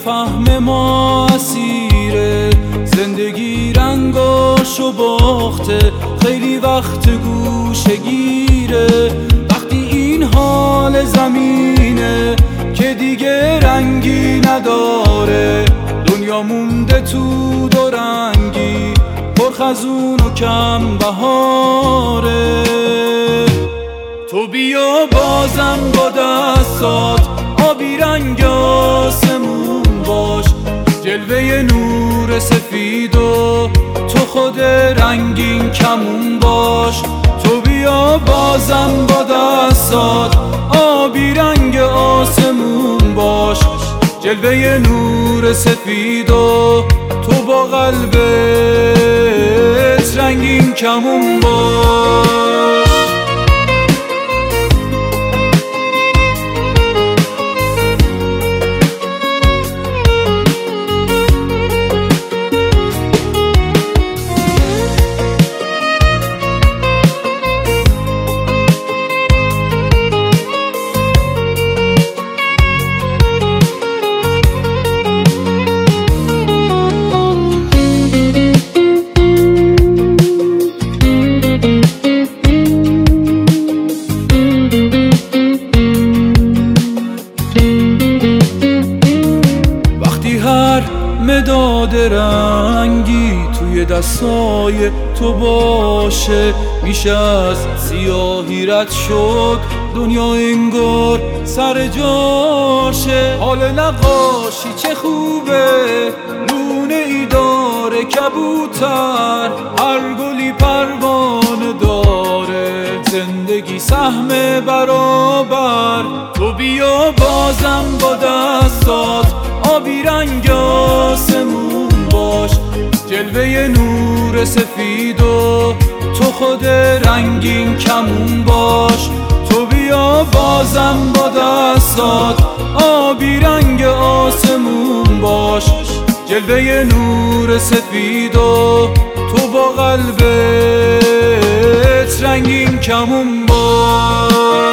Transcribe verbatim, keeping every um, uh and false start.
فهم ما اسیره، زندگی رنگاشو باخته، خیلی وقت گوشه گیره. وقتی این حال زمینه که دیگه رنگی نداره، دنیا مونده تو دو رنگی، پرخزون و کم بهاره. تو بیا بازم با دستات آبی رنگ آسمون باش، جلوه نور سفید و تو خود رنگین کمون باش. تو بیا بازم با دستات آبی رنگ آسمون باش، جلوه نور سفید و تو با قلبت رنگین کمون باش. مداد رنگی توی دستای تو باشه، میشه از سیاهی رد شد، دنیا انگار سر جاشه. حال نقاشی چه خوبه، لونه ای داره کبوتر، هر گلی پروانه داره، زندگی سهم برابر. تو بیا بازم با دستات آبی رنگ آسمون باش، جلوه نور سفید و تو خود رنگین کمون باش. تو بیا بازم با دستات آبی رنگ آسمون باش، جلوه نور سفید و تو با قلبت رنگین کمون باش.